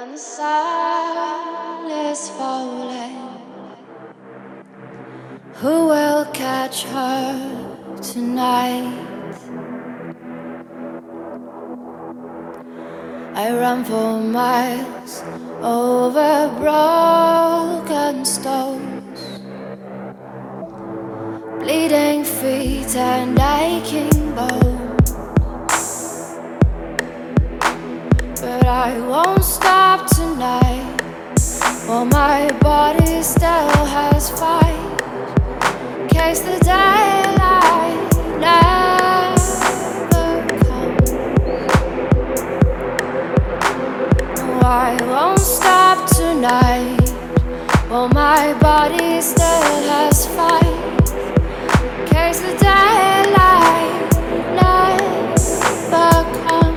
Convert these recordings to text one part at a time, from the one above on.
and the sun is falling. Who will catch her tonight? I run for miles over broken stones, bleeding feet and aching bones. But I won't stop tonight, while my body still has fight, in case the daylight never comes. No, I won't stop tonight, while my body still has fight, in case the daylight never comes.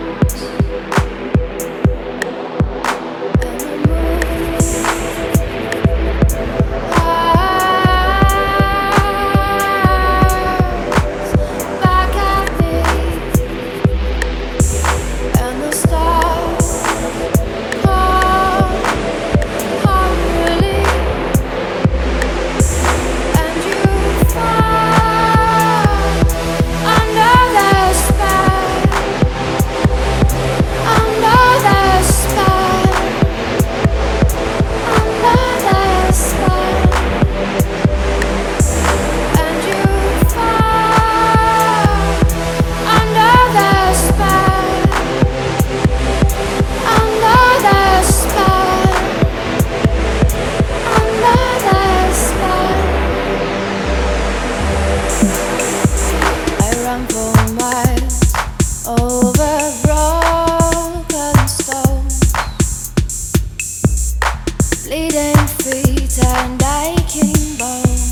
Bleeding feet and aching bones.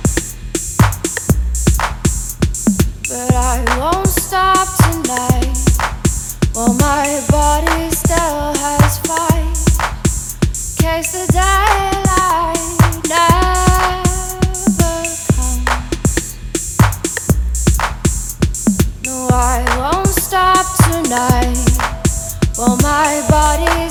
But I won't stop tonight, while my body still has fight, in case the daylight never comes. No, I won't stop tonight, while my body